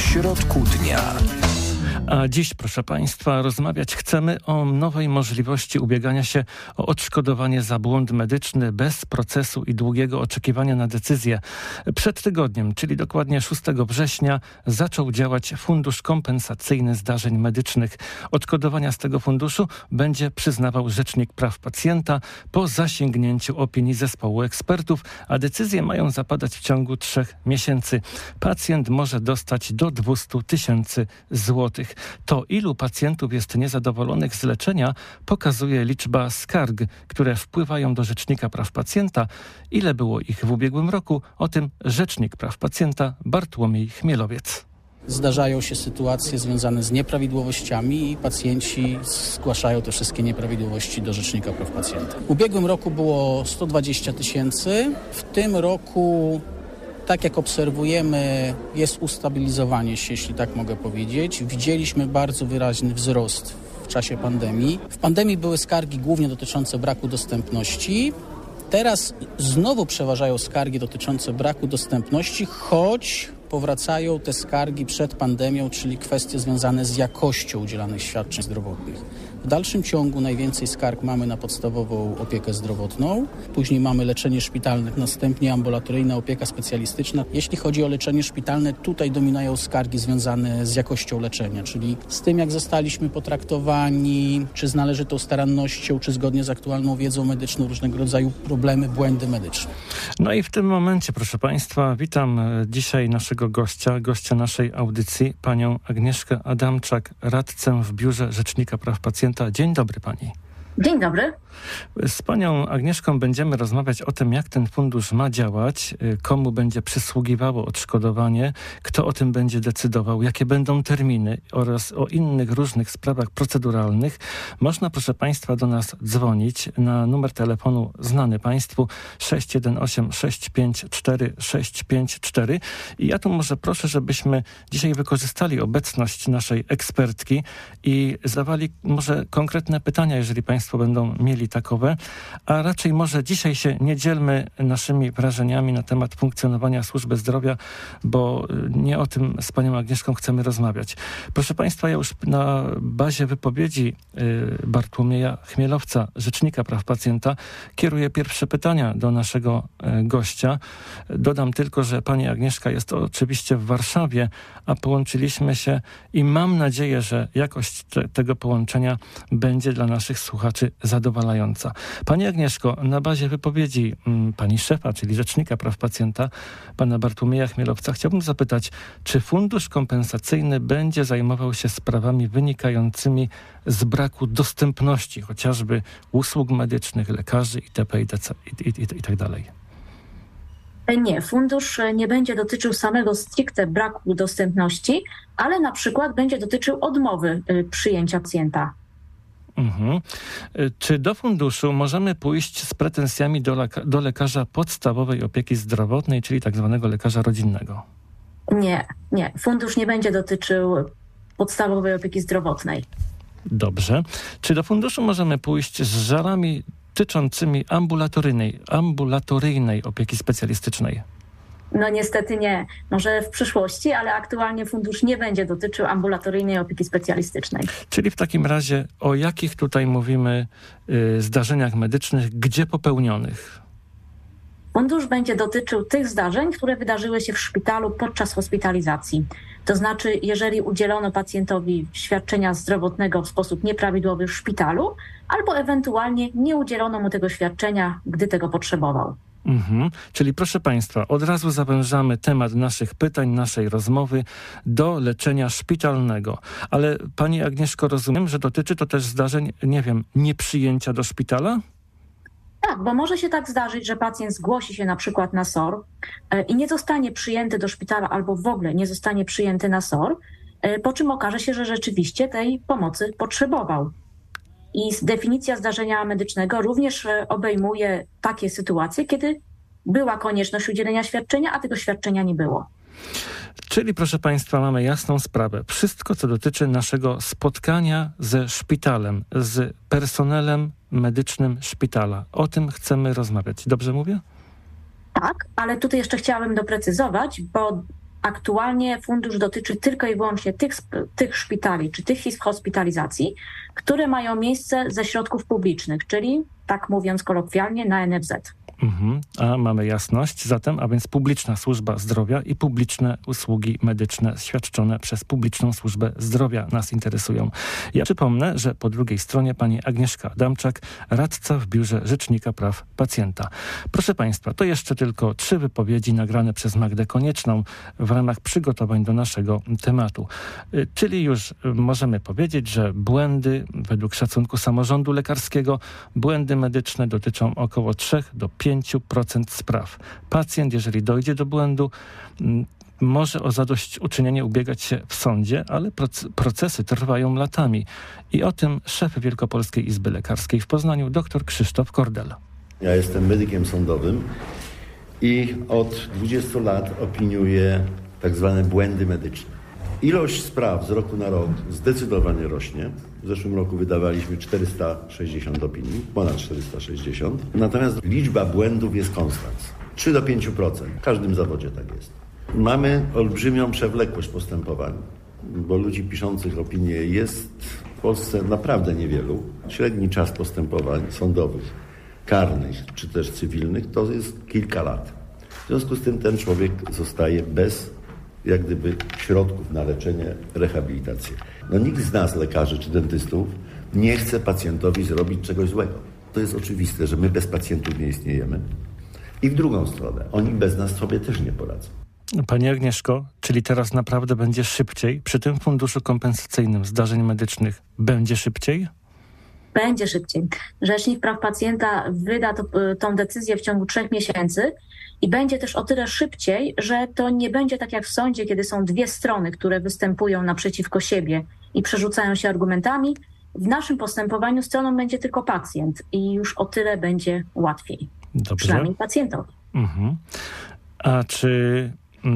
środku dnia. A dziś, proszę Państwa, rozmawiać chcemy o nowej możliwości ubiegania się o odszkodowanie za błąd medyczny bez procesu i długiego oczekiwania na decyzję. Przed tygodniem, czyli dokładnie 6 września, zaczął działać Fundusz Kompensacyjny Zdarzeń Medycznych. Odszkodowania z tego funduszu będzie przyznawał Rzecznik Praw Pacjenta po zasięgnięciu opinii zespołu ekspertów, a decyzje mają zapadać w ciągu 3 miesięcy. Pacjent może dostać do 200 000 złotych. To, ilu pacjentów jest niezadowolonych z leczenia, pokazuje liczba skarg, które wpływają do Rzecznika Praw Pacjenta. Ile było ich w ubiegłym roku? O tym Rzecznik Praw Pacjenta Bartłomiej Chmielowiec. Zdarzają się sytuacje związane z nieprawidłowościami i pacjenci zgłaszają te wszystkie nieprawidłowości do Rzecznika Praw Pacjenta. W ubiegłym roku było 120 000. W tym roku, tak jak obserwujemy, jest ustabilizowanie się, jeśli tak mogę powiedzieć. Widzieliśmy bardzo wyraźny wzrost w czasie pandemii. W pandemii były skargi głównie dotyczące braku dostępności. Teraz znowu przeważają skargi dotyczące braku dostępności, choć powracają te skargi przed pandemią, czyli kwestie związane z jakością udzielanych świadczeń zdrowotnych. W dalszym ciągu najwięcej skarg mamy na podstawową opiekę zdrowotną, później mamy leczenie szpitalne, następnie ambulatoryjna opieka specjalistyczna. Jeśli chodzi o leczenie szpitalne, tutaj dominują skargi związane z jakością leczenia, czyli z tym, jak zostaliśmy potraktowani, czy z należytą starannością, czy zgodnie z aktualną wiedzą medyczną, różnego rodzaju problemy, błędy medyczne. No i w tym momencie, proszę Państwa, witam dzisiaj naszego gościa naszej audycji, panią Agnieszkę Adamczak, radcę w Biurze Rzecznika Praw Pacjenta. Dzień dobry pani. Dzień dobry. Z panią Agnieszką będziemy rozmawiać o tym, jak ten fundusz ma działać, komu będzie przysługiwało odszkodowanie, kto o tym będzie decydował, jakie będą terminy oraz o innych różnych sprawach proceduralnych. Można, proszę Państwa, do nas dzwonić na numer telefonu znany Państwu 618 654 654 i ja tu może proszę, żebyśmy dzisiaj wykorzystali obecność naszej ekspertki i zadawali może konkretne pytania, jeżeli Państwo będą mieli takowe, a raczej może dzisiaj się nie dzielmy naszymi wrażeniami na temat funkcjonowania służby zdrowia, bo nie o tym z panią Agnieszką chcemy rozmawiać. Proszę Państwa, ja już na bazie wypowiedzi Bartłomieja Chmielowca, Rzecznika Praw Pacjenta, kieruję pierwsze pytania do naszego gościa. Dodam tylko, że pani Agnieszka jest oczywiście w Warszawie, a połączyliśmy się i mam nadzieję, że jakość tego połączenia będzie dla naszych słuchaczy zadowalająca. Pani Agnieszko, na bazie wypowiedzi pani szefa, czyli Rzecznika Praw Pacjenta, pana Bartłomieja Chmielowca, chciałbym zapytać, czy fundusz kompensacyjny będzie zajmował się sprawami wynikającymi z braku dostępności, chociażby usług medycznych, lekarzy itp. i tak dalej? Nie, fundusz nie będzie dotyczył samego stricte braku dostępności, ale na przykład będzie dotyczył odmowy przyjęcia pacjenta. Mhm. Czy do funduszu możemy pójść z pretensjami do lekarza podstawowej opieki zdrowotnej, czyli tak zwanego lekarza rodzinnego? Nie. Fundusz nie będzie dotyczył podstawowej opieki zdrowotnej. Dobrze. Czy do funduszu możemy pójść z żalami dotyczącymi ambulatoryjnej opieki specjalistycznej? No niestety nie. Może w przyszłości, ale aktualnie fundusz nie będzie dotyczył ambulatoryjnej opieki specjalistycznej. Czyli w takim razie o jakich tutaj mówimy zdarzeniach medycznych, gdzie popełnionych? Fundusz będzie dotyczył tych zdarzeń, które wydarzyły się w szpitalu podczas hospitalizacji. To znaczy, jeżeli udzielono pacjentowi świadczenia zdrowotnego w sposób nieprawidłowy w szpitalu, albo ewentualnie nie udzielono mu tego świadczenia, gdy tego potrzebował. Czyli proszę Państwa, od razu zawężamy temat naszych pytań, naszej rozmowy do leczenia szpitalnego. Ale Pani Agnieszko, rozumiem, że dotyczy to też zdarzeń, nieprzyjęcia do szpitala? Tak, bo może się tak zdarzyć, że pacjent zgłosi się na przykład na SOR i nie zostanie przyjęty do szpitala albo w ogóle nie zostanie przyjęty na SOR, po czym okaże się, że rzeczywiście tej pomocy potrzebował. I definicja zdarzenia medycznego również obejmuje takie sytuacje, kiedy była konieczność udzielenia świadczenia, a tego świadczenia nie było. Czyli, proszę Państwa, mamy jasną sprawę. Wszystko, co dotyczy naszego spotkania ze szpitalem, z personelem medycznym szpitala. O tym chcemy rozmawiać. Dobrze mówię? Tak, ale tutaj jeszcze chciałabym doprecyzować, bo Aktualnie fundusz dotyczy tylko i wyłącznie tych szpitali czy tych izb hospitalizacji, które mają miejsce ze środków publicznych, czyli, tak mówiąc kolokwialnie, na NFZ. A mamy jasność zatem, a więc publiczna służba zdrowia i publiczne usługi medyczne świadczone przez publiczną służbę zdrowia nas interesują. Ja przypomnę, że po drugiej stronie pani Agnieszka Adamczak, radca w Biurze Rzecznika Praw Pacjenta. Proszę państwa, to jeszcze tylko 3 wypowiedzi nagrane przez Magdę Konieczną w ramach przygotowań do naszego tematu. Czyli już możemy powiedzieć, że błędy, według szacunku samorządu lekarskiego, błędy medyczne dotyczą około 3 do 5% spraw. Pacjent, jeżeli dojdzie do błędu, może o zadośćuczynienie ubiegać się w sądzie, ale procesy trwają latami. I o tym szef Wielkopolskiej Izby Lekarskiej w Poznaniu, dr Krzysztof Kordel. Ja jestem medykiem sądowym i od 20 lat opiniuję tak zwane błędy medyczne. Ilość spraw z roku na rok zdecydowanie rośnie. W zeszłym roku wydawaliśmy 460 opinii, ponad 460. Natomiast liczba błędów jest konstans. 3 do 5%. W każdym zawodzie tak jest. Mamy olbrzymią przewlekłość postępowań, bo ludzi piszących opinie jest w Polsce naprawdę niewielu. Średni czas postępowań sądowych, karnych czy też cywilnych to jest kilka lat. W związku z tym ten człowiek zostaje bez jak gdyby środków na leczenie, rehabilitację. Nikt z nas, lekarzy czy dentystów, nie chce pacjentowi zrobić czegoś złego. To jest oczywiste, że my bez pacjentów nie istniejemy. I w drugą stronę, oni bez nas sobie też nie poradzą. Pani Agnieszko, czyli teraz naprawdę będzie szybciej? Przy tym funduszu kompensacyjnym zdarzeń medycznych będzie szybciej? Będzie szybciej. Rzecznik Praw Pacjenta wyda tą decyzję w ciągu 3 miesięcy i będzie też o tyle szybciej, że to nie będzie tak jak w sądzie, kiedy są 2 strony, które występują naprzeciwko siebie i przerzucają się argumentami. W naszym postępowaniu stroną będzie tylko pacjent i już o tyle będzie łatwiej. Dobrze. Przynajmniej pacjentowi. A czy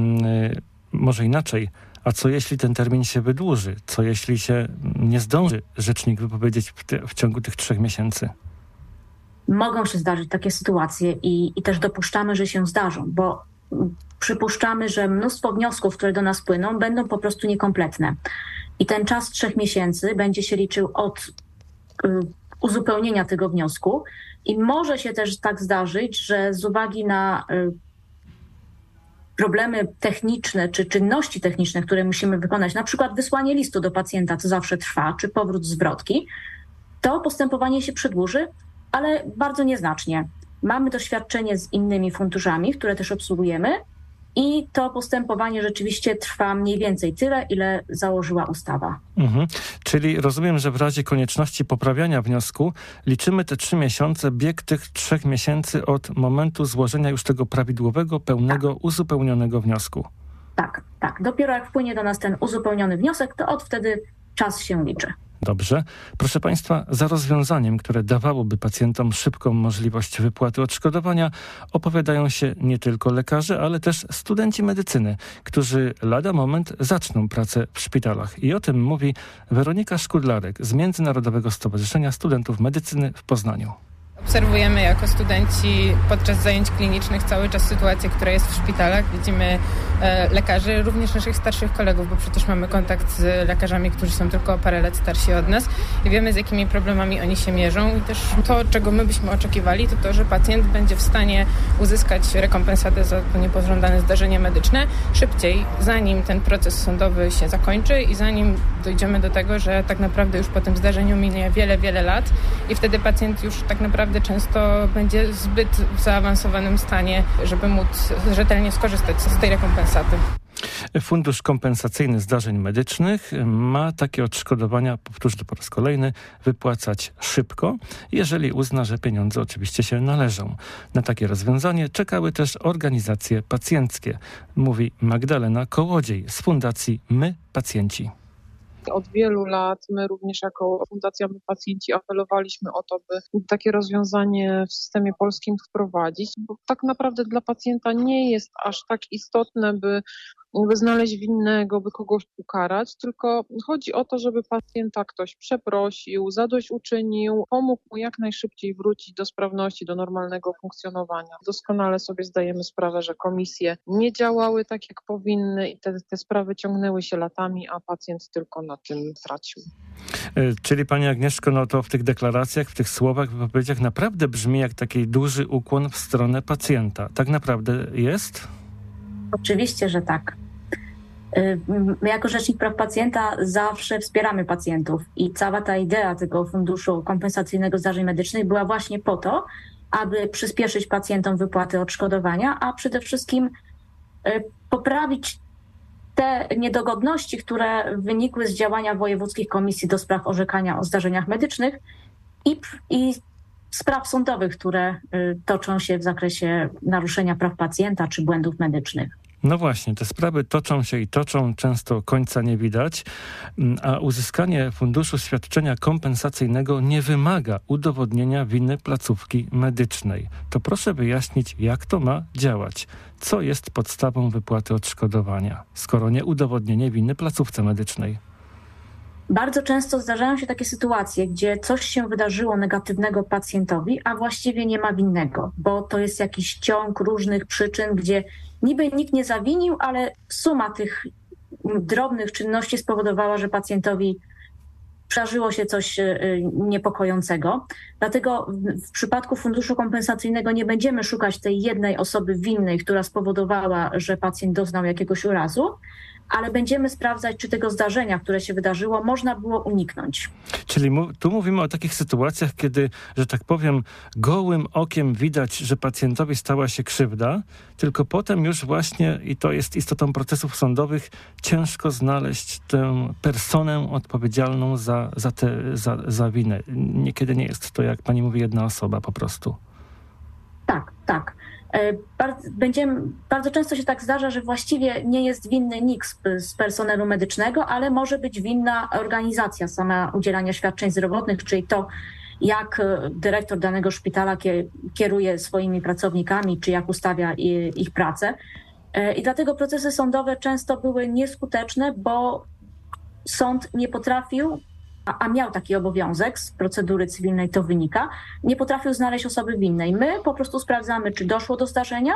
może inaczej? A co jeśli ten termin się wydłuży? Co jeśli się nie zdąży rzecznik wypowiedzieć w ciągu tych 3 miesięcy? Mogą się zdarzyć takie sytuacje i też dopuszczamy, że się zdarzą, bo przypuszczamy, że mnóstwo wniosków, które do nas płyną, będą po prostu niekompletne. I ten czas 3 miesięcy będzie się liczył od uzupełnienia tego wniosku i może się też tak zdarzyć, że z uwagi na problemy techniczne czy czynności techniczne, które musimy wykonać, na przykład wysłanie listu do pacjenta, co zawsze trwa, czy powrót zwrotki, to postępowanie się przedłuży, ale bardzo nieznacznie. Mamy doświadczenie z innymi funduszami, które też obsługujemy i to postępowanie rzeczywiście trwa mniej więcej tyle, ile założyła ustawa. Czyli rozumiem, że w razie konieczności poprawiania wniosku liczymy te 3 miesiące, bieg tych 3 miesięcy od momentu złożenia już tego prawidłowego, pełnego, uzupełnionego wniosku. Tak. Dopiero jak wpłynie do nas ten uzupełniony wniosek, to od wtedy czas się liczy. Dobrze. Proszę państwa, za rozwiązaniem, które dawałoby pacjentom szybką możliwość wypłaty odszkodowania, opowiadają się nie tylko lekarze, ale też studenci medycyny, którzy lada moment zaczną pracę w szpitalach. I o tym mówi Weronika Szkudlarek z Międzynarodowego Stowarzyszenia Studentów Medycyny w Poznaniu. Obserwujemy jako studenci podczas zajęć klinicznych cały czas sytuację, która jest w szpitalach. Widzimy lekarzy, również naszych starszych kolegów, bo przecież mamy kontakt z lekarzami, którzy są tylko o parę lat starsi od nas i wiemy, z jakimi problemami oni się mierzą. I też to, czego my byśmy oczekiwali, to to, że pacjent będzie w stanie uzyskać rekompensatę za to niepożądane zdarzenie medyczne szybciej, zanim ten proces sądowy się zakończy i zanim dojdziemy do tego, że tak naprawdę już po tym zdarzeniu minie wiele, wiele lat i wtedy pacjent już tak naprawdę często będzie zbyt w zaawansowanym stanie, żeby móc rzetelnie skorzystać z tej rekompensaty. Fundusz kompensacyjny zdarzeń medycznych ma takie odszkodowania, powtórzę to po raz kolejny, wypłacać szybko, jeżeli uzna, że pieniądze oczywiście się należą. Na takie rozwiązanie czekały też organizacje pacjenckie, mówi Magdalena Kołodziej z Fundacji My Pacjenci. Od wielu lat my również jako Fundacja My Pacjenci apelowaliśmy o to, by takie rozwiązanie w systemie polskim wprowadzić, bo tak naprawdę dla pacjenta nie jest aż tak istotne, by by znaleźć winnego, by kogoś ukarać, tylko chodzi o to, żeby pacjenta ktoś przeprosił, zadośćuczynił, pomógł mu jak najszybciej wrócić do sprawności, do normalnego funkcjonowania. Doskonale sobie zdajemy sprawę, że komisje nie działały tak, jak powinny i te sprawy ciągnęły się latami, a pacjent tylko na tym tracił. Czyli pani Agnieszko, no to w tych deklaracjach, w tych słowach, w wypowiedziach naprawdę brzmi jak taki duży ukłon w stronę pacjenta. Tak naprawdę jest? Oczywiście, że tak. My jako Rzecznik Praw Pacjenta zawsze wspieramy pacjentów i cała ta idea tego Funduszu Kompensacyjnego Zdarzeń Medycznych była właśnie po to, aby przyspieszyć pacjentom wypłaty odszkodowania, a przede wszystkim poprawić te niedogodności, które wynikły z działania wojewódzkich komisji do spraw orzekania o zdarzeniach medycznych i spraw sądowych, które toczą się w zakresie naruszenia praw pacjenta czy błędów medycznych. No właśnie, te sprawy toczą się i toczą, często końca nie widać, a uzyskanie funduszu świadczenia kompensacyjnego nie wymaga udowodnienia winy placówki medycznej. To proszę wyjaśnić, jak to ma działać. Co jest podstawą wypłaty odszkodowania, skoro nie udowodnienie winy placówce medycznej? Bardzo często zdarzają się takie sytuacje, gdzie coś się wydarzyło negatywnego pacjentowi, a właściwie nie ma winnego, bo to jest jakiś ciąg różnych przyczyn, gdzie niby nikt nie zawinił, ale suma tych drobnych czynności spowodowała, że pacjentowi przydarzyło się coś niepokojącego. Dlatego w przypadku funduszu kompensacyjnego nie będziemy szukać tej jednej osoby winnej, która spowodowała, że pacjent doznał jakiegoś urazu, ale będziemy sprawdzać, czy tego zdarzenia, które się wydarzyło, można było uniknąć. Czyli tu mówimy o takich sytuacjach, kiedy, że tak powiem, gołym okiem widać, że pacjentowi stała się krzywda, tylko potem już właśnie, i to jest istotą procesów sądowych, ciężko znaleźć tę personę odpowiedzialną za winę. Niekiedy nie jest to, jak pani mówi, jedna osoba po prostu. Tak. Bardzo często się tak zdarza, że właściwie nie jest winny nikt z personelu medycznego, ale może być winna organizacja sama udzielania świadczeń zdrowotnych, czyli to, jak dyrektor danego szpitala kieruje swoimi pracownikami, czy jak ustawia ich pracę. I dlatego procesy sądowe często były nieskuteczne, bo sąd nie potrafił, a miał taki obowiązek, z procedury cywilnej to wynika, nie potrafił znaleźć osoby winnej. My po prostu sprawdzamy, czy doszło do zdarzenia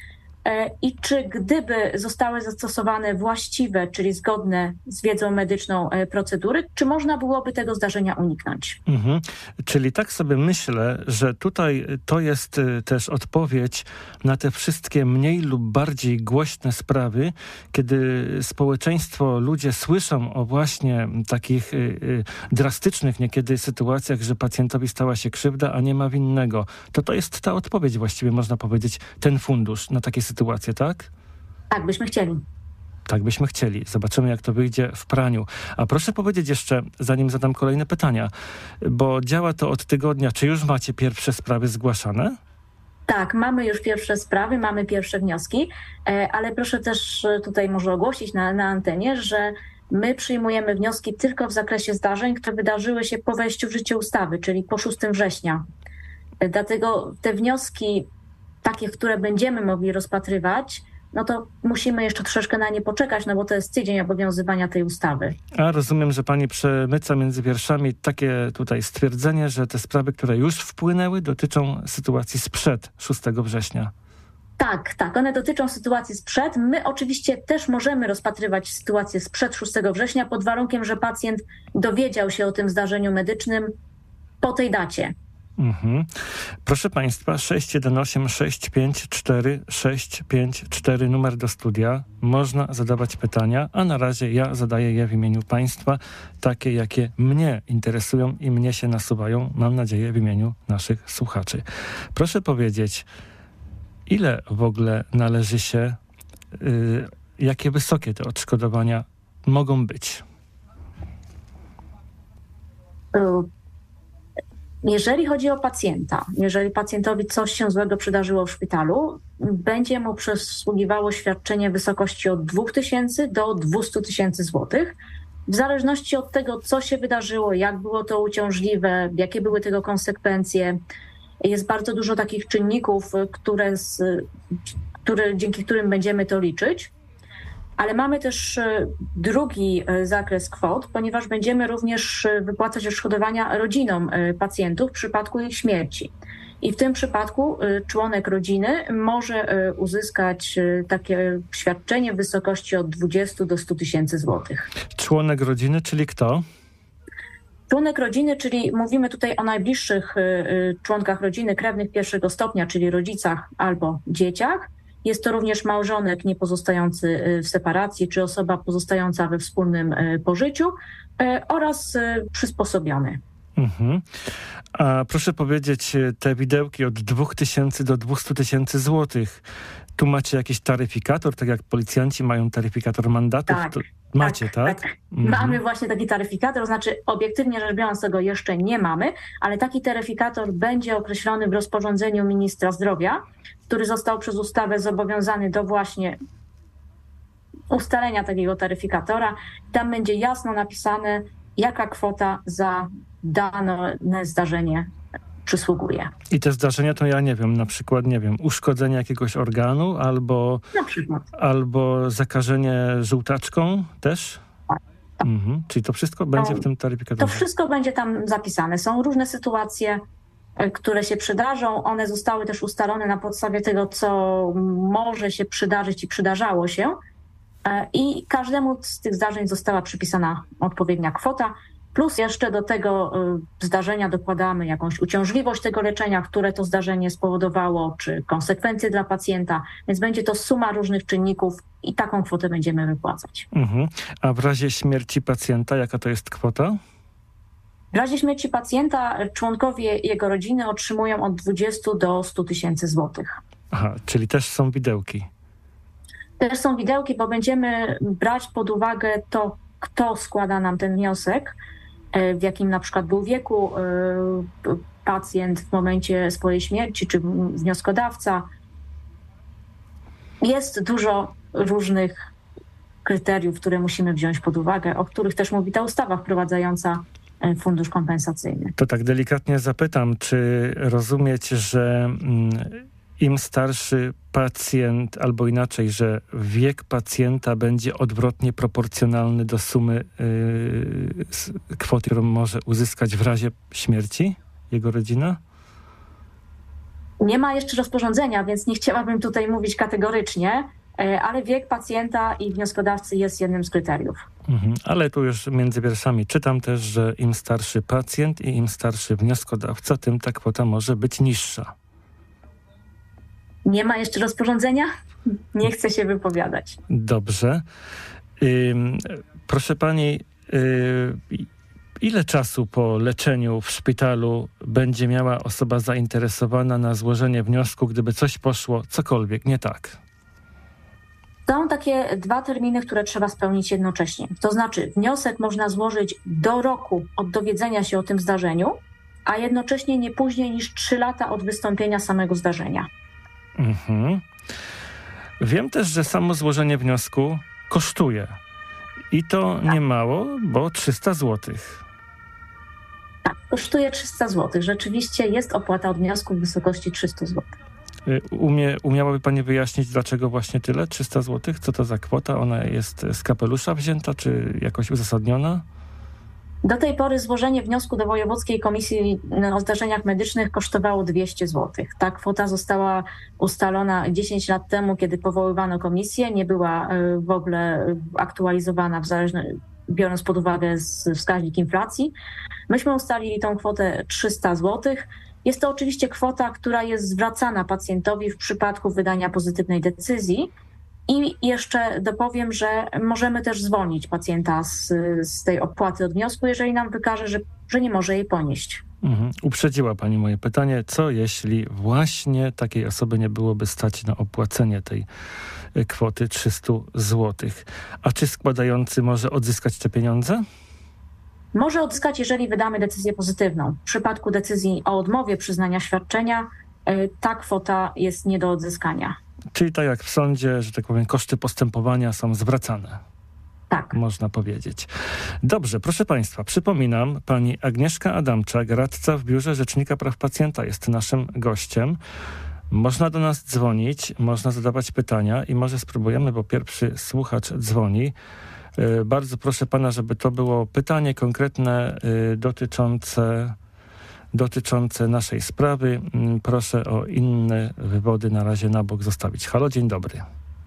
i czy gdyby zostały zastosowane właściwe, czyli zgodne z wiedzą medyczną procedury, czy można byłoby tego zdarzenia uniknąć. Czyli tak sobie myślę, że tutaj to jest też odpowiedź na te wszystkie mniej lub bardziej głośne sprawy, kiedy społeczeństwo, ludzie słyszą o właśnie takich drastycznych niekiedy sytuacjach, że pacjentowi stała się krzywda, a nie ma winnego. To jest ta odpowiedź właściwie, można powiedzieć, ten fundusz na takie sytuacje, tak? Tak byśmy chcieli. Tak byśmy chcieli. Zobaczymy, jak to wyjdzie w praniu. A proszę powiedzieć jeszcze, zanim zadam kolejne pytania, bo działa to od tygodnia. Czy już macie pierwsze sprawy zgłaszane? Tak, mamy już pierwsze sprawy, mamy pierwsze wnioski, ale proszę też tutaj może ogłosić na antenie, że my przyjmujemy wnioski tylko w zakresie zdarzeń, które wydarzyły się po wejściu w życie ustawy, czyli po 6 września. Dlatego te wnioski, takie, które będziemy mogli rozpatrywać, no to musimy jeszcze troszeczkę na nie poczekać, no bo to jest tydzień obowiązywania tej ustawy. A rozumiem, że pani przemyca między wierszami takie tutaj stwierdzenie, że te sprawy, które już wpłynęły, dotyczą sytuacji sprzed 6 września. Tak, one dotyczą sytuacji sprzed. My oczywiście też możemy rozpatrywać sytuację sprzed 6 września pod warunkiem, że pacjent dowiedział się o tym zdarzeniu medycznym po tej dacie. Proszę Państwa, 618 654 654, numer do studia. Można zadawać pytania, a na razie ja zadaję je w imieniu Państwa, takie jakie mnie interesują i mnie się nasuwają, mam nadzieję, w imieniu naszych słuchaczy. Proszę powiedzieć, ile w ogóle należy się, jakie wysokie te odszkodowania mogą być? Jeżeli chodzi o pacjenta, jeżeli pacjentowi coś się złego przydarzyło w szpitalu, będzie mu przysługiwało świadczenie w wysokości od 2000 do 200 000 złotych. W zależności od tego, co się wydarzyło, jak było to uciążliwe, jakie były tego konsekwencje. Jest bardzo dużo takich czynników, dzięki którym będziemy to liczyć. Ale mamy też drugi zakres kwot, ponieważ będziemy również wypłacać odszkodowania rodzinom pacjentów w przypadku ich śmierci. I w tym przypadku członek rodziny może uzyskać takie świadczenie w wysokości od 20 do 100 tysięcy złotych. Członek rodziny, czyli kto? Członek rodziny, czyli mówimy tutaj o najbliższych członkach rodziny, krewnych pierwszego stopnia, czyli rodzicach albo dzieciach. Jest to również małżonek niepozostający w separacji, czy osoba pozostająca we wspólnym pożyciu oraz przysposobiony. Mhm. A proszę powiedzieć, te widełki od 2000 do 200 tysięcy złotych, tu macie jakiś taryfikator, tak jak policjanci mają taryfikator mandatów? Tak. Macie, tak? Mhm. Mamy właśnie taki taryfikator, to znaczy obiektywnie rzecz biorąc tego jeszcze nie mamy, ale taki taryfikator będzie określony w rozporządzeniu ministra zdrowia, który został przez ustawę zobowiązany do właśnie ustalenia takiego taryfikatora. Tam będzie jasno napisane, jaka kwota za dane zdarzenie przysługuje. I te zdarzenia to ja nie wiem, na przykład, uszkodzenie jakiegoś organu albo zakażenie żółtaczką też? Tak. Mhm. Czyli to wszystko będzie w tym taryfikatorze? To wszystko będzie tam zapisane. Są różne sytuacje, które się przydarzą. One zostały też ustalone na podstawie tego, co może się przydarzyć i przydarzało się. I każdemu z tych zdarzeń została przypisana odpowiednia kwota. Plus jeszcze do tego zdarzenia dokładamy jakąś uciążliwość tego leczenia, które to zdarzenie spowodowało, czy konsekwencje dla pacjenta. Więc będzie to suma różnych czynników i taką kwotę będziemy wypłacać. Mhm. A w razie śmierci pacjenta, jaka to jest kwota? W razie śmierci pacjenta członkowie jego rodziny otrzymują od 20 do 100 tysięcy złotych. Aha, czyli też są widełki. Też są widełki, bo będziemy brać pod uwagę to, kto składa nam ten wniosek, w jakim na przykład był wieku pacjent w momencie swojej śmierci, czy wnioskodawca. Jest dużo różnych kryteriów, które musimy wziąć pod uwagę, o których też mówi ta ustawa wprowadzająca fundusz kompensacyjny. To tak delikatnie zapytam, czy rozumieć, że im starszy pacjent, albo inaczej, że wiek pacjenta będzie odwrotnie proporcjonalny do sumy kwoty, którą może uzyskać w razie śmierci jego rodzina? Nie ma jeszcze rozporządzenia, więc nie chciałabym tutaj mówić kategorycznie, ale wiek pacjenta i wnioskodawcy jest jednym z kryteriów. Ale tu już między wierszami czytam też, że im starszy pacjent i im starszy wnioskodawca, tym ta kwota może być niższa. Nie ma jeszcze rozporządzenia? Nie chcę się wypowiadać. Dobrze. Proszę pani, ile czasu po leczeniu w szpitalu będzie miała osoba zainteresowana na złożenie wniosku, gdyby coś poszło, cokolwiek nie tak? Są takie 2 terminy, które trzeba spełnić jednocześnie. To znaczy wniosek można złożyć do roku od dowiedzenia się o tym zdarzeniu, a jednocześnie nie później niż 3 lata od wystąpienia samego zdarzenia. Mhm. Wiem też, że samo złożenie wniosku kosztuje. I to nie mało, bo 300 zł. Tak, kosztuje 300 zł. Rzeczywiście jest opłata od wniosku w wysokości 300 zł. Umiałaby pani wyjaśnić, dlaczego właśnie tyle? 300 zł? Co to za kwota? Ona jest z kapelusza wzięta, czy jakoś uzasadniona? Do tej pory złożenie wniosku do Wojewódzkiej Komisji o Zdarzeniach Medycznych kosztowało 200 zł. Ta kwota została ustalona 10 lat temu, kiedy powoływano komisję. Nie była w ogóle aktualizowana, biorąc pod uwagę wskaźnik inflacji. Myśmy ustalili tą kwotę 300 zł. Jest to oczywiście kwota, która jest zwracana pacjentowi w przypadku wydania pozytywnej decyzji. I jeszcze dopowiem, że możemy też zwolnić pacjenta z tej opłaty od wniosku, jeżeli nam wykaże, że nie może jej ponieść. Uprzedziła pani moje pytanie. Co jeśli właśnie takiej osoby nie byłoby stać na opłacenie tej kwoty 300 zł? A czy składający może odzyskać te pieniądze? Może odzyskać, jeżeli wydamy decyzję pozytywną. W przypadku decyzji o odmowie przyznania świadczenia ta kwota jest nie do odzyskania. Czyli tak jak w sądzie, że tak powiem, koszty postępowania są zwracane. Tak. Można powiedzieć. Dobrze, proszę państwa, przypominam, pani Agnieszka Adamczak, radca w Biurze Rzecznika Praw Pacjenta jest naszym gościem. Można do nas dzwonić, można zadawać pytania i może spróbujemy, bo pierwszy słuchacz dzwoni. Bardzo proszę pana, żeby to było pytanie konkretne dotyczące naszej sprawy. Proszę o inne wywody na razie na bok zostawić. Halo, dzień dobry.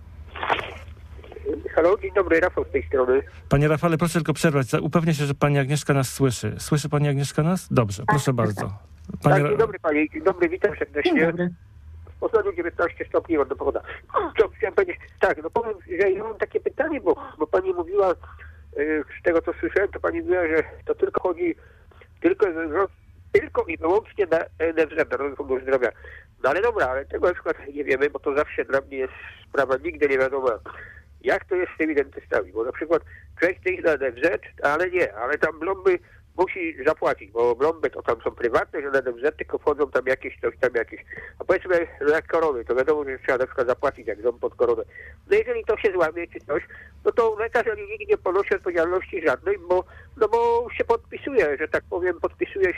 Halo, dzień dobry, Rafał z tej strony. Panie Rafale, proszę tylko przerwać. Upewnię się, że pani Agnieszka nas słyszy. Słyszy pani Agnieszka nas? Dobrze, proszę bardzo. Dzień dobry pani, dzień dobry, witam serdecznie. Dzień dobry. W Poznaniu 19 stopni od pogoda. Co chciałem powiedzieć? Tak, no powiem, że ja mam takie pytanie, bo pani mówiła, z tego co słyszałem, to pani mówiła, że to tylko chodzi tylko i wyłącznie na NFZ, Narodowy Fundusz Zdrowia. No ale dobra, ale tego na przykład nie wiemy, bo to zawsze dla mnie jest sprawa nigdy nie wiadoma. Jak to jest z tymi dentystami? Bo na przykład człowiek chce iść na NFZ, ale tam blomby musi zapłacić, bo blomby to tam są prywatne, że na NFZ tylko wchodzą tam jakieś. A powiedzmy, że jak korony, to wiadomo, że trzeba na przykład zapłacić, jak ząb pod koronę. No jeżeli to się złamie czy coś, no to lekarz ani nikt nie ponosi odpowiedzialności żadnej, bo się podpisuje, że tak powiem, podpisuje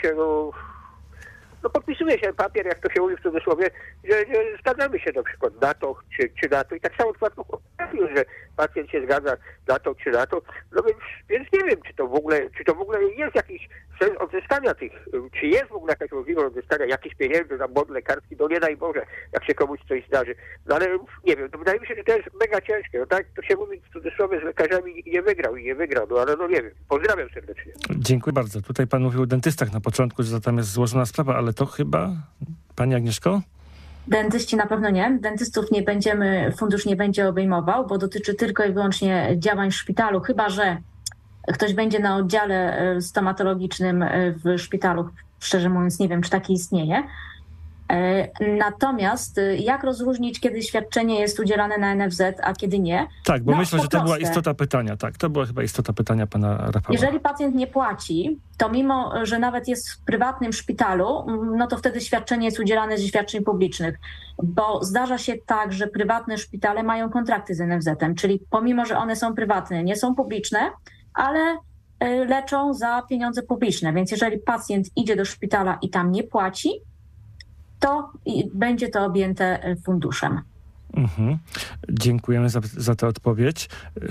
się papier, jak to się mówi w cudzysłowie, że zgadzamy się na przykład na to czy na to. I tak samo w przypadku że pacjent się zgadza na to czy na to. No więc nie wiem, czy to w ogóle jest jakiś sens odzyskania tych, czy jest w ogóle jakaś możliwość odzyskania jakichś pieniędzy za bon lekarski, no nie daj Boże, jak się komuś coś zdarzy. No ale nie wiem, to wydaje mi się, że to jest mega ciężkie. No tak, to się mówi w cudzysłowie, z lekarzami nikt nie wygrał, no ale no nie wiem. Pozdrawiam serdecznie. Dziękuję bardzo. Tutaj pan mówił o dentystach na początku, że tam jest złożona sprawa, ale to chyba, pani Agnieszko? Dentyści na pewno nie. Dentystów fundusz nie będzie obejmował, bo dotyczy tylko i wyłącznie działań w szpitalu, chyba że ktoś będzie na oddziale stomatologicznym w szpitalu. Szczerze mówiąc, nie wiem, czy taki istnieje. Natomiast jak rozróżnić, kiedy świadczenie jest udzielane na NFZ, a kiedy nie? Tak, bo myślę, że to była istota pytania. Tak, to była chyba istota pytania pana Rafała. Jeżeli pacjent nie płaci, to mimo, że nawet jest w prywatnym szpitalu, no to wtedy świadczenie jest udzielane ze świadczeń publicznych. Bo zdarza się tak, że prywatne szpitale mają kontrakty z NFZ-em, czyli pomimo, że one są prywatne, nie są publiczne, ale leczą za pieniądze publiczne. Więc jeżeli pacjent idzie do szpitala i tam nie płaci, to będzie to objęte funduszem. Dziękujemy za tę odpowiedź.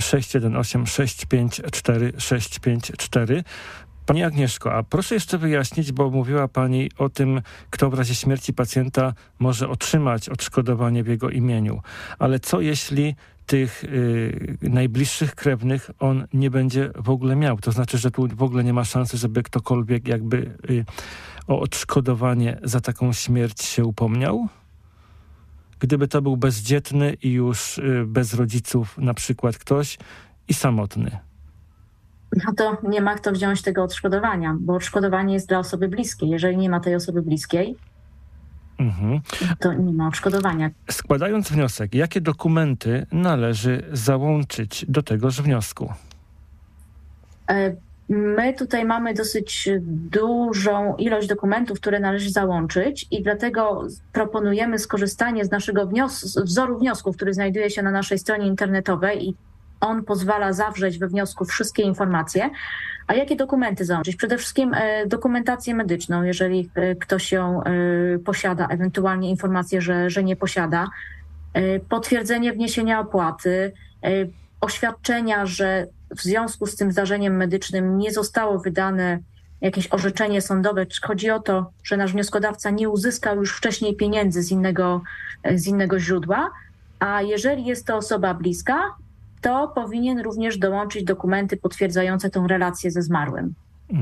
618-654-654. Pani Agnieszko, a proszę jeszcze wyjaśnić, bo mówiła pani o tym, kto w razie śmierci pacjenta może otrzymać odszkodowanie w jego imieniu. Ale co jeśli tych najbliższych krewnych on nie będzie w ogóle miał? To znaczy, że tu w ogóle nie ma szansy, żeby ktokolwiek jakby o odszkodowanie za taką śmierć się upomniał? Gdyby to był bezdzietny i już bez rodziców na przykład ktoś i samotny. No to nie ma kto wziąć tego odszkodowania, bo odszkodowanie jest dla osoby bliskiej. Jeżeli nie ma tej osoby bliskiej, to nie ma odszkodowania. Składając wniosek, jakie dokumenty należy załączyć do tegoż wniosku? My tutaj mamy dosyć dużą ilość dokumentów, które należy załączyć i dlatego proponujemy skorzystanie z naszego wzoru wniosku, który znajduje się na naszej stronie internetowej i on pozwala zawrzeć we wniosku wszystkie informacje. A jakie dokumenty załączyć? Przede wszystkim dokumentację medyczną, jeżeli ktoś ją posiada, ewentualnie informację, że nie posiada. Potwierdzenie wniesienia opłaty, oświadczenia, że w związku z tym zdarzeniem medycznym nie zostało wydane jakieś orzeczenie sądowe. Chodzi o to, że nasz wnioskodawca nie uzyskał już wcześniej pieniędzy z innego źródła, a jeżeli jest to osoba bliska, to powinien również dołączyć dokumenty potwierdzające tą relację ze zmarłym.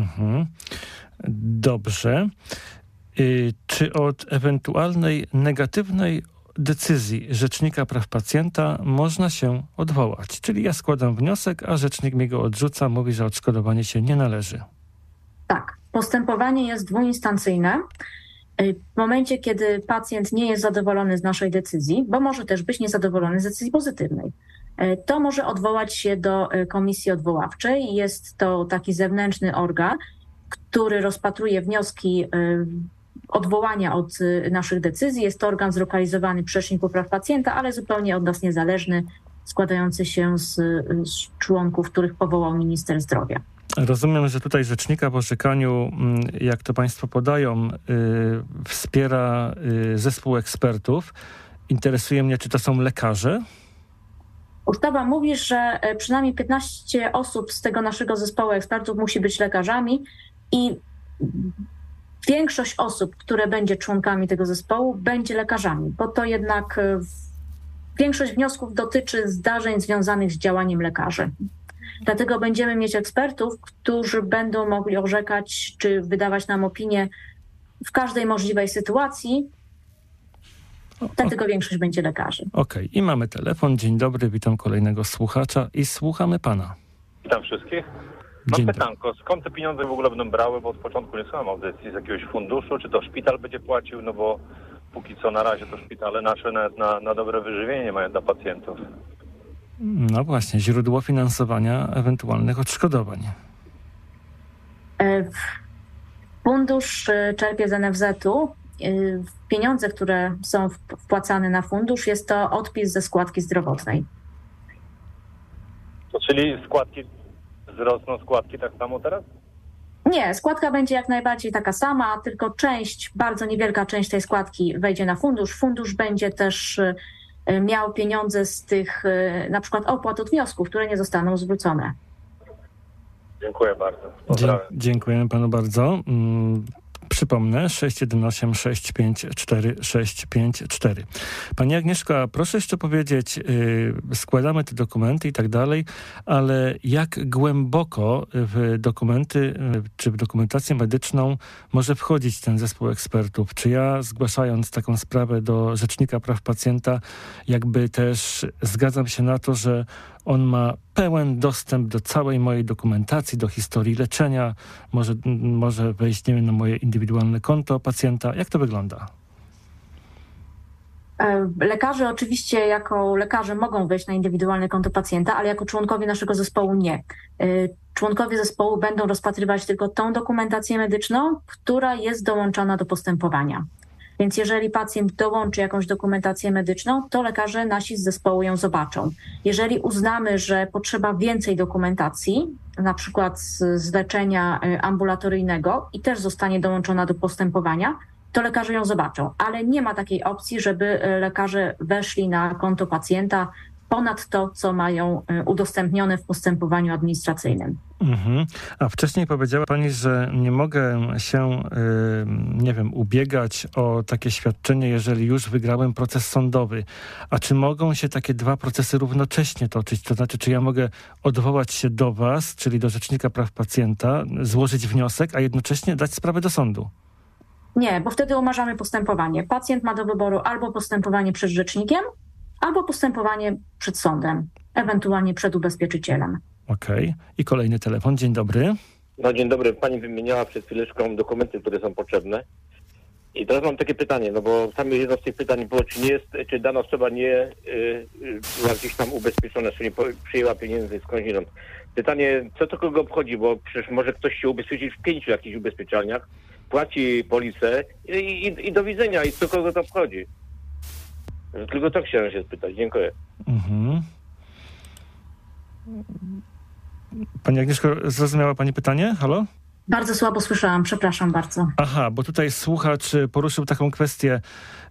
Dobrze. Czy od ewentualnej negatywnej decyzji Rzecznika Praw Pacjenta można się odwołać? Czyli ja składam wniosek, a rzecznik mi go odrzuca, mówi, że odszkodowanie się nie należy. Tak. Postępowanie jest dwuinstancyjne. W momencie, kiedy pacjent nie jest zadowolony z naszej decyzji, bo może też być niezadowolony z decyzji pozytywnej, to może odwołać się do komisji odwoławczej. Jest to taki zewnętrzny organ, który rozpatruje wnioski odwołania od naszych decyzji. Jest to organ zlokalizowany przy Rzeczniku Praw Pacjenta, ale zupełnie od nas niezależny, składający się z członków, których powołał minister zdrowia. Rozumiem, że tutaj rzecznika po orzekaniu, jak to państwo podają, wspiera zespół ekspertów. Interesuje mnie, czy to są lekarze? Ustawa mówi, że przynajmniej 15 osób z tego naszego zespołu ekspertów musi być lekarzami i większość osób, które będzie członkami tego zespołu, będzie lekarzami, bo to jednak większość wniosków dotyczy zdarzeń związanych z działaniem lekarzy. Dlatego będziemy mieć ekspertów, którzy będą mogli orzekać czy wydawać nam opinię w każdej możliwej sytuacji. Dlatego większość będzie lekarzy. Okej. I mamy telefon. Dzień dobry, witam kolejnego słuchacza i słuchamy pana. Witam wszystkich. Mam pytanko, skąd te pieniądze w ogóle będą brały, bo od początku nie słucham audycji, z jakiegoś funduszu, czy to szpital będzie płacił, no bo póki co na razie to szpitale nasze nawet na dobre wyżywienie mają dla pacjentów. No właśnie, źródło finansowania ewentualnych odszkodowań. Fundusz czerpie z NFZ-u. Pieniądze, które są wpłacane na fundusz, jest to odpis ze składki zdrowotnej. To czyli wzrosną składki tak samo teraz? Nie, składka będzie jak najbardziej taka sama, tylko bardzo niewielka część tej składki wejdzie na fundusz. Fundusz będzie też miał pieniądze z tych na przykład opłat od wniosków, które nie zostaną zwrócone. Dziękuję bardzo. Pozdrawiam. Dziękujemy panu bardzo. Przypomnę, 618 654 654. Pani Agnieszko, a proszę jeszcze powiedzieć, składamy te dokumenty i tak dalej, ale jak głęboko w dokumenty czy w dokumentację medyczną może wchodzić ten zespół ekspertów? Czy ja, zgłaszając taką sprawę do Rzecznika Praw Pacjenta, jakby też zgadzam się na to, że on ma pełen dostęp do całej mojej dokumentacji, do historii leczenia, może wejść, nie wiem, na moje indywidualne konto pacjenta. Jak to wygląda? Lekarze oczywiście jako lekarze mogą wejść na indywidualne konto pacjenta, ale jako członkowie naszego zespołu nie. Członkowie zespołu będą rozpatrywać tylko tą dokumentację medyczną, która jest dołączona do postępowania. Więc jeżeli pacjent dołączy jakąś dokumentację medyczną, to lekarze nasi z zespołu ją zobaczą. Jeżeli uznamy, że potrzeba więcej dokumentacji, na przykład z leczenia ambulatoryjnego i też zostanie dołączona do postępowania, to lekarze ją zobaczą. Ale nie ma takiej opcji, żeby lekarze weszli na konto pacjenta ponad to, co mają udostępnione w postępowaniu administracyjnym. Mhm. A wcześniej powiedziała pani, że nie mogę się, ubiegać o takie świadczenie, jeżeli już wygrałem proces sądowy. A czy mogą się takie dwa procesy równocześnie toczyć? To znaczy, czy ja mogę odwołać się do was, czyli do Rzecznika Praw Pacjenta, złożyć wniosek, a jednocześnie dać sprawę do sądu? Nie, bo wtedy umarzamy postępowanie. Pacjent ma do wyboru albo postępowanie przed rzecznikiem, albo postępowanie przed sądem, ewentualnie przed ubezpieczycielem. Okej. I kolejny telefon. Dzień dobry. No dzień dobry. Pani wymieniała przed chwileczką dokumenty, które są potrzebne. I teraz mam takie pytanie, no bo tam jedno z tych pytań było, czy dana osoba nie była gdzieś tam ubezpieczona, czy nie przyjęła pieniędzy skądinąd. Pytanie, co to kogo obchodzi, bo przecież może ktoś się ubezpieczyć w 5 jakichś ubezpieczalniach, płaci polisę i do widzenia. I co kogo to obchodzi? Tylko to chciałem się spytać. Dziękuję. Mhm. Pani Agnieszko, zrozumiała pani pytanie? Halo? Bardzo słabo słyszałam, przepraszam bardzo. Aha, bo tutaj słuchacz poruszył taką kwestię,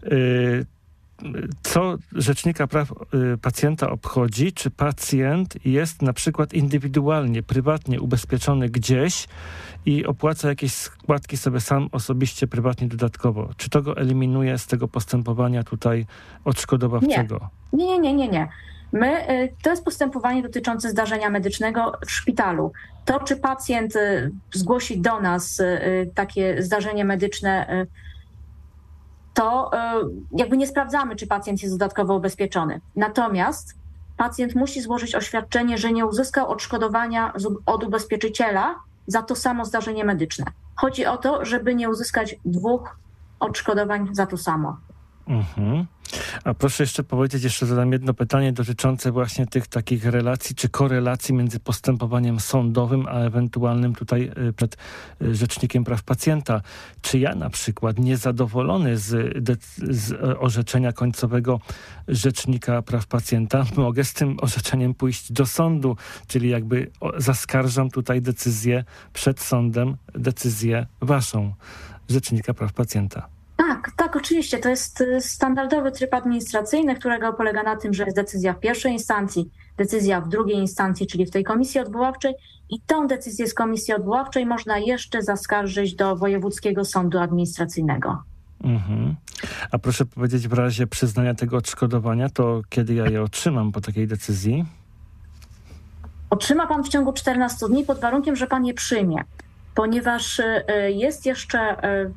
co Rzecznika Praw Pacjenta obchodzi, czy pacjent jest na przykład indywidualnie, prywatnie ubezpieczony gdzieś i opłaca jakieś składki sobie sam osobiście, prywatnie, dodatkowo. Czy to go eliminuje z tego postępowania tutaj odszkodowawczego? Nie. To jest postępowanie dotyczące zdarzenia medycznego w szpitalu. To, czy pacjent zgłosi do nas takie zdarzenie medyczne, to jakby nie sprawdzamy, czy pacjent jest dodatkowo ubezpieczony. Natomiast pacjent musi złożyć oświadczenie, że nie uzyskał odszkodowania od ubezpieczyciela za to samo zdarzenie medyczne. Chodzi o to, żeby nie uzyskać 2 odszkodowań za to samo. Mhm. A proszę jeszcze powiedzieć, jeszcze zadam jedno pytanie dotyczące właśnie tych takich relacji czy korelacji między postępowaniem sądowym, a ewentualnym tutaj przed Rzecznikiem Praw Pacjenta. Czy ja na przykład niezadowolony z orzeczenia końcowego Rzecznika Praw Pacjenta mogę z tym orzeczeniem pójść do sądu, czyli jakby zaskarżam tutaj decyzję przed sądem, decyzję waszą, Rzecznika Praw Pacjenta? Tak, oczywiście. To jest standardowy tryb administracyjny, którego polega na tym, że jest decyzja w pierwszej instancji, decyzja w drugiej instancji, czyli w tej komisji odwoławczej, i tą decyzję z komisji odwoławczej można jeszcze zaskarżyć do Wojewódzkiego Sądu Administracyjnego. Mhm. A proszę powiedzieć, w razie przyznania tego odszkodowania, to kiedy ja je otrzymam po takiej decyzji? Otrzyma pan w ciągu 14 dni pod warunkiem, że pan je przyjmie, ponieważ jest jeszcze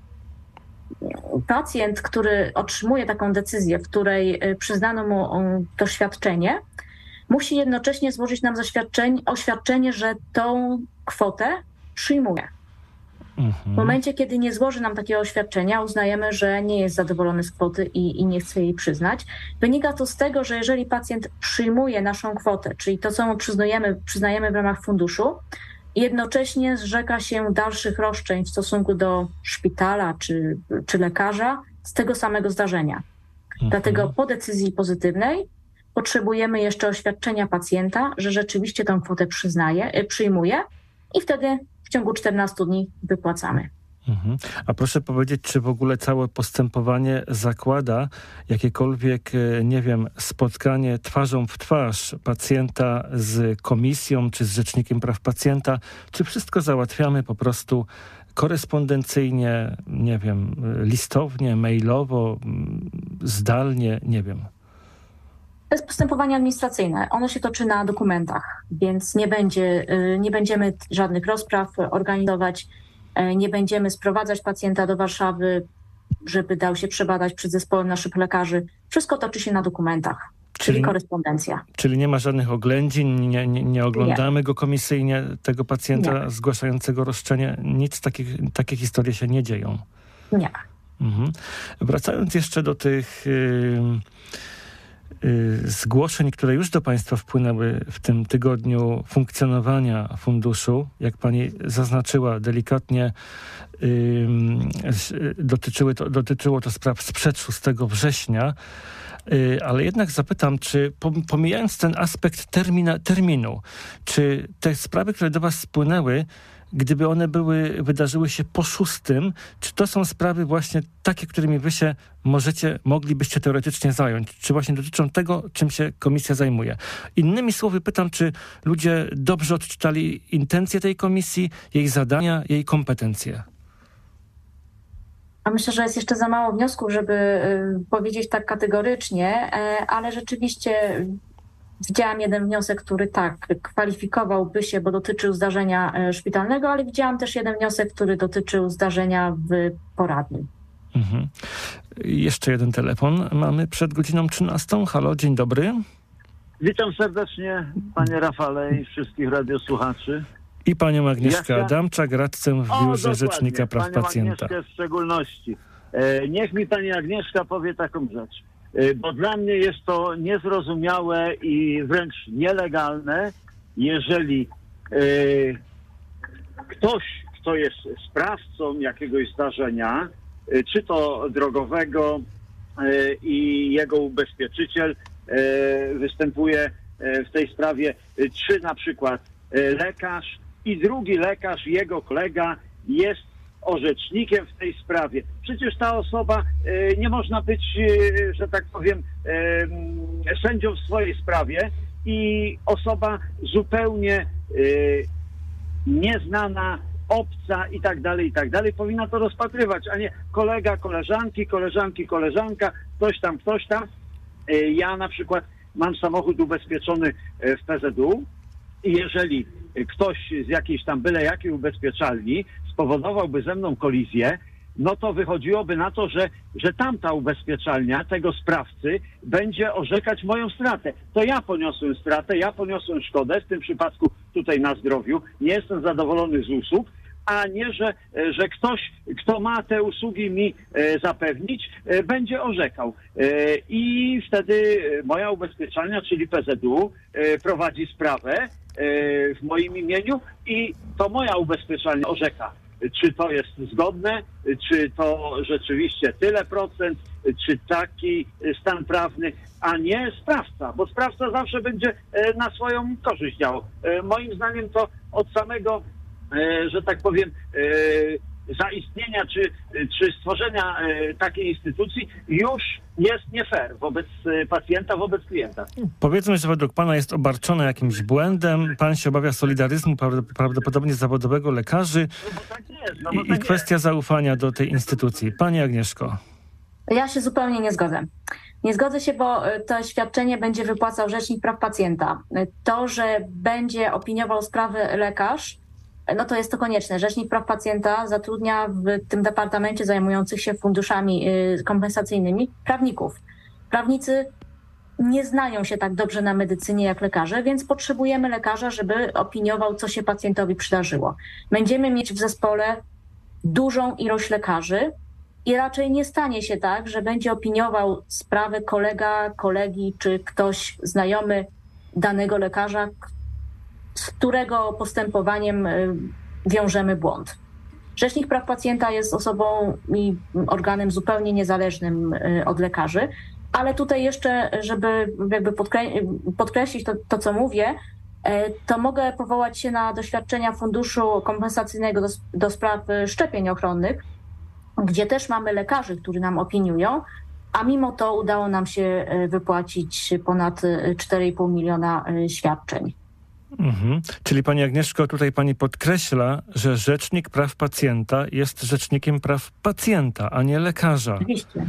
pacjent, który otrzymuje taką decyzję, w której przyznano mu to świadczenie, musi jednocześnie złożyć nam oświadczenie, że tą kwotę przyjmuje. W momencie, kiedy nie złoży nam takiego oświadczenia, uznajemy, że nie jest zadowolony z kwoty i nie chce jej przyznać. Wynika to z tego, że jeżeli pacjent przyjmuje naszą kwotę, czyli to, co mu przyznajemy w ramach funduszu, jednocześnie zrzeka się dalszych roszczeń w stosunku do szpitala czy lekarza z tego samego zdarzenia. Dlatego po decyzji pozytywnej potrzebujemy jeszcze oświadczenia pacjenta, że rzeczywiście tę kwotę przyjmuje i wtedy w ciągu 14 dni wypłacamy. A proszę powiedzieć, czy w ogóle całe postępowanie zakłada jakiekolwiek, nie wiem, spotkanie twarzą w twarz pacjenta z komisją czy z Rzecznikiem Praw Pacjenta, czy wszystko załatwiamy po prostu korespondencyjnie, nie wiem, listownie, mailowo, zdalnie, nie wiem? To jest postępowanie administracyjne. Ono się toczy na dokumentach, więc nie będziemy żadnych rozpraw organizować. Nie będziemy sprowadzać pacjenta do Warszawy, żeby dał się przebadać przed zespołem naszych lekarzy. Wszystko toczy się na dokumentach, czyli korespondencja. Czyli nie ma żadnych oględzin, nie oglądamy go komisyjnie, tego pacjenta zgłaszającego roszczenie. Nic, takie historie się nie dzieją. Nie. Wracając jeszcze do tych zgłoszeń, które już do Państwa wpłynęły w tym tygodniu funkcjonowania funduszu, jak Pani zaznaczyła delikatnie, dotyczyło to spraw sprzed 6 września, ale jednak zapytam, czy pomijając ten aspekt terminu, czy te sprawy, które do Was spłynęły, gdyby one wydarzyły się po 6, czy to są sprawy właśnie takie, którymi wy się moglibyście teoretycznie zająć? Czy właśnie dotyczą tego, czym się komisja zajmuje? Innymi słowy pytam, czy ludzie dobrze odczytali intencje tej komisji, jej zadania, jej kompetencje? A myślę, że jest jeszcze za mało wniosków, żeby powiedzieć tak kategorycznie, ale rzeczywiście widziałam jeden wniosek, który tak kwalifikowałby się, bo dotyczył zdarzenia szpitalnego, ale widziałam też jeden wniosek, który dotyczył zdarzenia w poradni. Jeszcze jeden telefon mamy przed godziną 13. Halo, dzień dobry. Witam serdecznie, panie Rafale i wszystkich radiosłuchaczy. I panią Agnieszkę Adamczak, radcę w Biurze Rzecznika Praw Pacjenta. Agnieszkę w szczególności. Niech mi pani Agnieszka powie taką rzecz. Bo dla mnie jest to niezrozumiałe i wręcz nielegalne, jeżeli ktoś, kto jest sprawcą jakiegoś zdarzenia, czy to drogowego i jego ubezpieczyciel występuje w tej sprawie, czy na przykład lekarz i drugi lekarz, jego kolega jest orzecznikiem w tej sprawie. Przecież ta osoba nie można być, że tak powiem, sędzią w swojej sprawie i osoba zupełnie nieznana, obca i tak dalej powinna to rozpatrywać, a nie kolega, koleżanka, ktoś tam. Ja na przykład mam samochód ubezpieczony w PZU i jeżeli ktoś z jakiejś tam byle jakiej ubezpieczalni spowodowałby ze mną kolizję, no to wychodziłoby na to, że tamta ubezpieczalnia tego sprawcy będzie orzekać moją stratę. To ja poniosłem stratę, ja poniosłem szkodę, w tym przypadku tutaj na zdrowiu, nie jestem zadowolony z usług, a nie, że ktoś, kto ma te usługi mi zapewnić, będzie orzekał. I wtedy moja ubezpieczalnia, czyli PZU, prowadzi sprawę w moim imieniu i to moja ubezpieczalnia orzeka, czy to jest zgodne, czy to rzeczywiście tyle procent, czy taki stan prawny, a nie sprawca, bo sprawca zawsze będzie na swoją korzyść działał. Moim zdaniem to od samego, że tak powiem, zaistnienia czy stworzenia takiej instytucji już jest nie fair wobec pacjenta, wobec klienta. Powiedzmy, że według pana jest obarczone jakimś błędem, pan się obawia solidaryzmu prawdopodobnie zawodowego lekarzy i kwestia zaufania do tej instytucji. Pani Agnieszko. Ja się zupełnie nie zgodzę. Nie zgodzę się, bo to świadczenie będzie wypłacał Rzecznik Praw Pacjenta. To, że będzie opiniował sprawy lekarz, no to jest to konieczne. Rzecznik Praw Pacjenta zatrudnia w tym departamencie zajmujących się funduszami kompensacyjnymi prawników. Prawnicy nie znają się tak dobrze na medycynie jak lekarze, więc potrzebujemy lekarza, żeby opiniował, co się pacjentowi przydarzyło. Będziemy mieć w zespole dużą ilość lekarzy i raczej nie stanie się tak, że będzie opiniował sprawę kolega, kolegi czy ktoś znajomy danego lekarza, z którego postępowaniem wiążemy błąd. Rzecznik Praw Pacjenta jest osobą i organem zupełnie niezależnym od lekarzy, ale tutaj jeszcze, żeby jakby podkreślić to, co mówię, to mogę powołać się na doświadczenia Funduszu Kompensacyjnego do spraw szczepień ochronnych, gdzie też mamy lekarzy, którzy nam opiniują, a mimo to udało nam się wypłacić ponad 4,5 miliona świadczeń. Mhm. Czyli pani Agnieszko, tutaj pani podkreśla, że Rzecznik Praw Pacjenta jest rzecznikiem praw pacjenta, a nie lekarza. Oczywiście.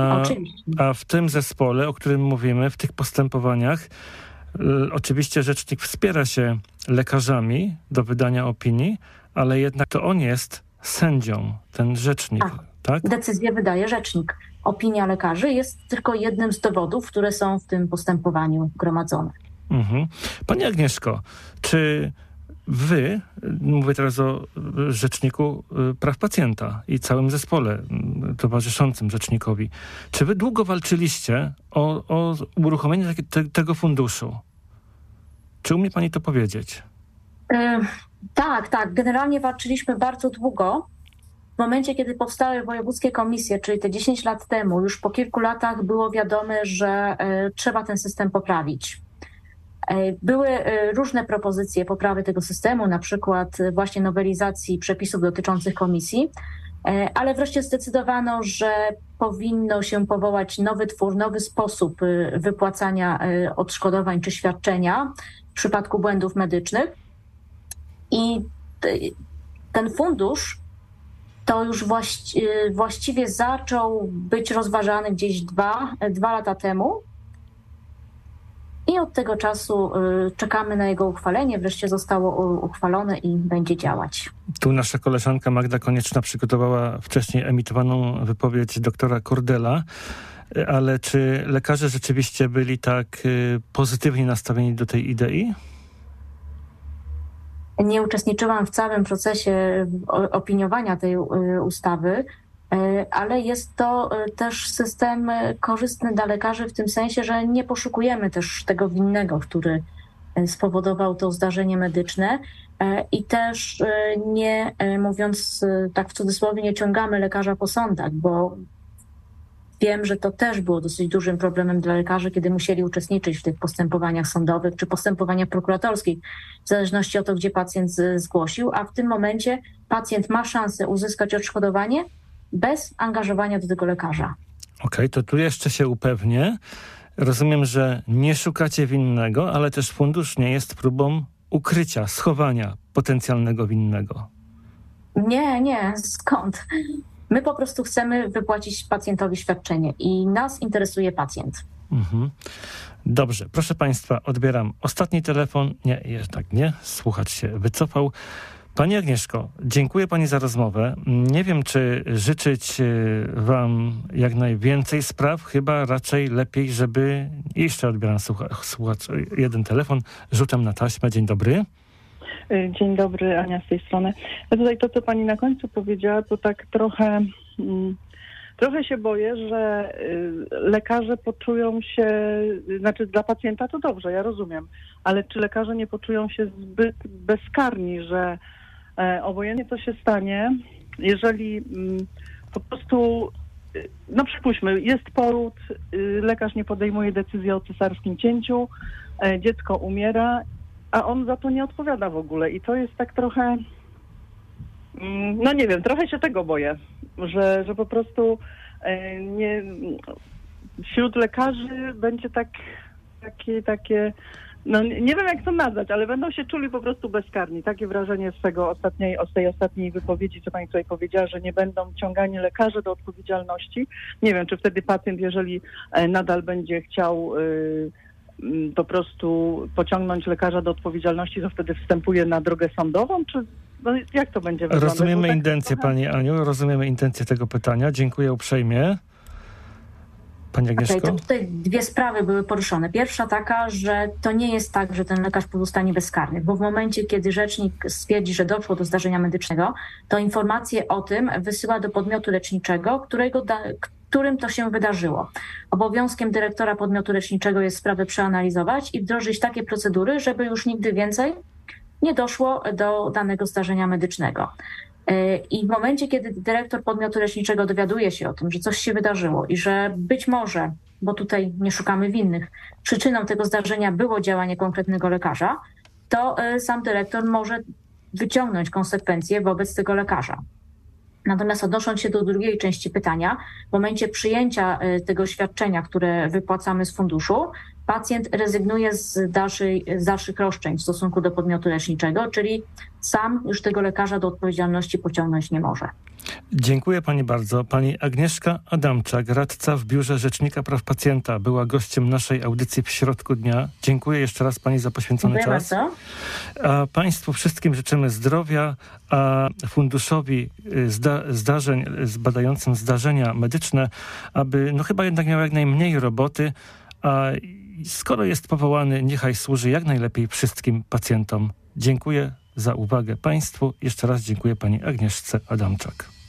A w tym zespole, o którym mówimy, w tych postępowaniach, oczywiście rzecznik wspiera się lekarzami do wydania opinii, ale jednak to on jest sędzią, ten rzecznik, tak? Decyzję wydaje rzecznik. Opinia lekarzy jest tylko jednym z dowodów, które są w tym postępowaniu gromadzone. Mhm. Pani Agnieszko, czy wy, mówię teraz o Rzeczniku Praw Pacjenta i całym zespole towarzyszącym rzecznikowi, czy wy długo walczyliście o uruchomienie tego funduszu? Czy umie pani to powiedzieć? Tak. Generalnie walczyliśmy bardzo długo. W momencie, kiedy powstały wojewódzkie komisje, czyli te 10 lat temu, już po kilku latach było wiadome, że trzeba ten system poprawić. Były różne propozycje poprawy tego systemu, na przykład właśnie nowelizacji przepisów dotyczących komisji, ale wreszcie zdecydowano, że powinno się powołać nowy twór, nowy sposób wypłacania odszkodowań czy świadczenia w przypadku błędów medycznych. I ten fundusz to już właściwie zaczął być rozważany gdzieś dwa lata temu. I od tego czasu czekamy na jego uchwalenie. Wreszcie zostało uchwalone i będzie działać. Tu nasza koleżanka Magda Konieczna przygotowała wcześniej emitowaną wypowiedź doktora Kordela, ale czy lekarze rzeczywiście byli tak pozytywnie nastawieni do tej idei? Nie uczestniczyłam w całym procesie opiniowania tej ustawy, ale jest to też system korzystny dla lekarzy w tym sensie, że nie poszukujemy też tego winnego, który spowodował to zdarzenie medyczne i też nie, mówiąc tak w cudzysłowie, nie ciągamy lekarza po sądach, bo wiem, że to też było dosyć dużym problemem dla lekarzy, kiedy musieli uczestniczyć w tych postępowaniach sądowych czy postępowaniach prokuratorskich, w zależności od tego, gdzie pacjent zgłosił, a w tym momencie pacjent ma szansę uzyskać odszkodowanie bez angażowania do tego lekarza. Okej, to tu jeszcze się upewnię. Rozumiem, że nie szukacie winnego, ale też fundusz nie jest próbą ukrycia, schowania potencjalnego winnego. Nie, skąd? My po prostu chcemy wypłacić pacjentowi świadczenie i nas interesuje pacjent. Mhm. Dobrze, proszę państwa, odbieram ostatni telefon. Nie, jednak nie, słuchacz się wycofał. Pani Agnieszko, dziękuję pani za rozmowę. Nie wiem, czy życzyć wam jak najwięcej spraw, chyba raczej lepiej, żeby... Jeszcze odbieram słuchacz jeden telefon, rzucam na taśmę. Dzień dobry. Dzień dobry, Ania z tej strony. Ja tutaj to, co pani na końcu powiedziała, to tak trochę się boję, że lekarze poczują się, znaczy dla pacjenta to dobrze, ja rozumiem, ale czy lekarze nie poczują się zbyt bezkarni, że obojętnie co się stanie, jeżeli po prostu, no przypuśćmy, jest poród, lekarz nie podejmuje decyzji o cesarskim cięciu, dziecko umiera, a on za to nie odpowiada w ogóle i to jest tak trochę, no nie wiem, trochę się tego boję, że po prostu nie, wśród lekarzy będzie takie, no nie wiem jak to nazwać, ale będą się czuli po prostu bezkarni. Takie wrażenie z tej ostatniej wypowiedzi, co pani tutaj powiedziała, że nie będą ciągani lekarze do odpowiedzialności. Nie wiem, czy wtedy pacjent, jeżeli nadal będzie chciał po prostu pociągnąć lekarza do odpowiedzialności, to wtedy wstępuje na drogę sądową, czy no, jak to będzie wyglądać? Rozumiemy intencję, pani Aniu, rozumiemy intencję tego pytania. Dziękuję uprzejmie. Pani Agnieszko? Okay, to tutaj dwie sprawy były poruszone. Pierwsza taka, że to nie jest tak, że ten lekarz pozostanie bezkarny, bo w momencie, kiedy rzecznik stwierdzi, że doszło do zdarzenia medycznego, to informację o tym wysyła do podmiotu leczniczego, którym to się wydarzyło. Obowiązkiem dyrektora podmiotu leczniczego jest sprawę przeanalizować i wdrożyć takie procedury, żeby już nigdy więcej nie doszło do danego zdarzenia medycznego. I w momencie, kiedy dyrektor podmiotu leczniczego dowiaduje się o tym, że coś się wydarzyło i że być może, bo tutaj nie szukamy winnych, przyczyną tego zdarzenia było działanie konkretnego lekarza, to sam dyrektor może wyciągnąć konsekwencje wobec tego lekarza. Natomiast odnosząc się do drugiej części pytania, w momencie przyjęcia tego świadczenia, które wypłacamy z funduszu, pacjent rezygnuje z dalszych roszczeń w stosunku do podmiotu leczniczego, czyli sam już tego lekarza do odpowiedzialności pociągnąć nie może. Dziękuję pani bardzo. Pani Agnieszka Adamczak, radca w Biurze Rzecznika Praw Pacjenta, była gościem naszej audycji w środku dnia. Dziękuję jeszcze raz pani za poświęcony czas. Bardzo. A państwu wszystkim życzymy zdrowia, a funduszowi zdarzeń badającym zdarzenia medyczne, aby chyba jednak miał jak najmniej roboty, a skoro jest powołany, niechaj służy jak najlepiej wszystkim pacjentom. Dziękuję za uwagę państwu. Jeszcze raz dziękuję pani Agnieszce Adamczak.